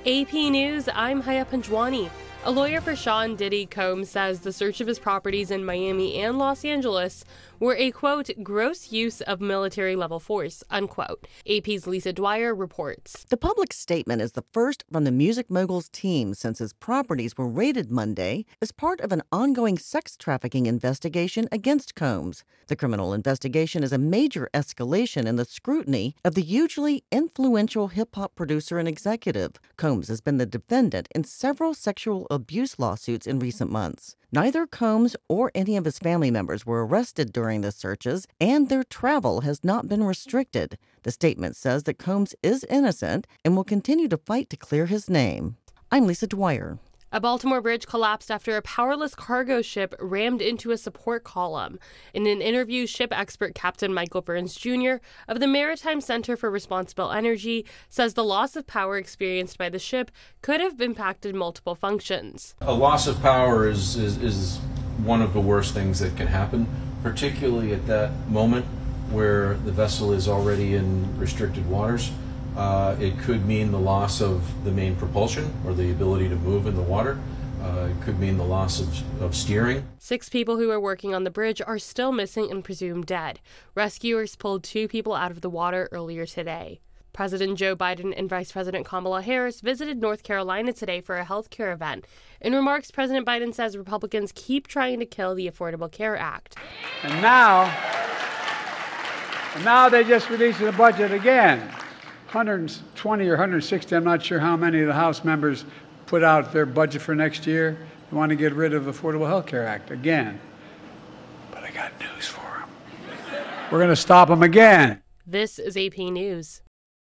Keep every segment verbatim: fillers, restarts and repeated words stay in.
A P News, I'm Haya Panjwani. A lawyer for Sean Diddy Combs says the search of his properties in Miami and Los Angeles were a, quote, gross use of military-level force, unquote. A P's Lisa Dwyer reports. The public statement is the first from the music mogul's team since his properties were raided Monday as part of an ongoing sex trafficking investigation against Combs. The criminal investigation is a major escalation in the scrutiny of the hugely influential hip-hop producer and executive. Combs has been the defendant in several sexual abuse lawsuits in recent months. Neither Combs or any of his family members were arrested during the searches, and their travel has not been restricted. The statement says that Combs is innocent and will continue to fight to clear his name. I'm Lisa Dwyer. A Baltimore bridge collapsed after a powerless cargo ship rammed into a support column. In an interview, ship expert Captain Michael Burns Junior of the Maritime Center for Responsible Energy says the loss of power experienced by the ship could have impacted multiple functions. A loss of power is, is, is one of the worst things that can happen, particularly at that moment where the vessel is already in restricted waters. Uh, it could mean the loss of the main propulsion or the ability to move in the water. Uh, it could mean the loss of, of steering. Six people who were working on the bridge are still missing and presumed dead. Rescuers pulled two people out of the water earlier today. President Joe Biden and Vice President Kamala Harris visited North Carolina today for a health care event. In remarks, President Biden says Republicans keep trying to kill the Affordable Care Act. And now, and now they just released the budget again. one hundred twenty or one hundred sixty, I'm not sure how many of the House members put out their budget for next year. They want to get rid of the Affordable Health Care Act again. But I got news for them. We're going to stop them again. This is A P News.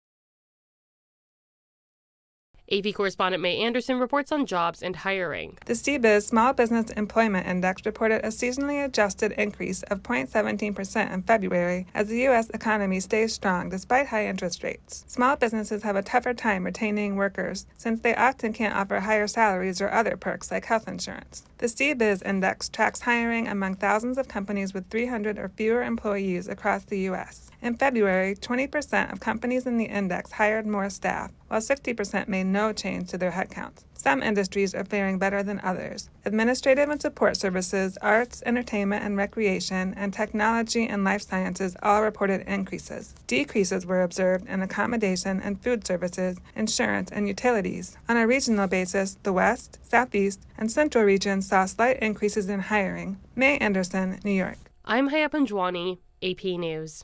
A P correspondent Mae Anderson reports on jobs and hiring. The C B I Z Small Business Employment Index reported a seasonally adjusted increase of zero point one seven percent in February as the U S economy stays strong despite high interest rates. Small businesses have a tougher time retaining workers since they often can't offer higher salaries or other perks like health insurance. The C B I Z Index tracks hiring among thousands of companies with three hundred or fewer employees across the U S. In February, twenty percent of companies in the index hired more staff, while sixty percent made no change to their headcounts. Some industries are faring better than others. Administrative and support services, arts, entertainment and recreation, and technology and life sciences all reported increases. Decreases were observed in accommodation and food services, insurance, and utilities. On a regional basis, the West, Southeast, and Central regions saw slight increases in hiring. Mae Anderson, New York. I'm Haya Panjwani, A P News.